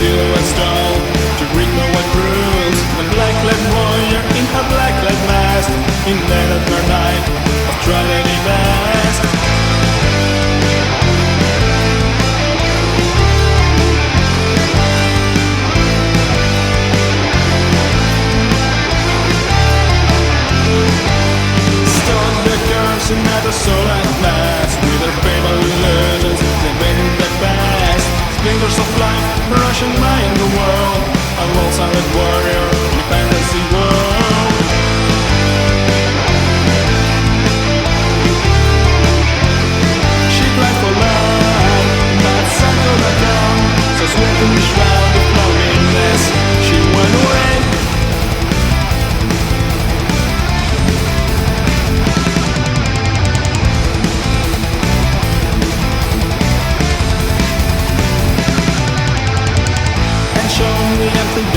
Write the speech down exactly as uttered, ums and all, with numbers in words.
silhouette stone to read the white rules. The black-clad warrior in her black-clad mask, in that other night of tragedy past. Stone the curves and the soul and mass, with their fable illusions they made in the past. Splinters of life rushing by in the world, a lone-silent warrior in a fantasy world. She cried for love, but sun could not come, so swift in the shroud of loneliness she went away. The empty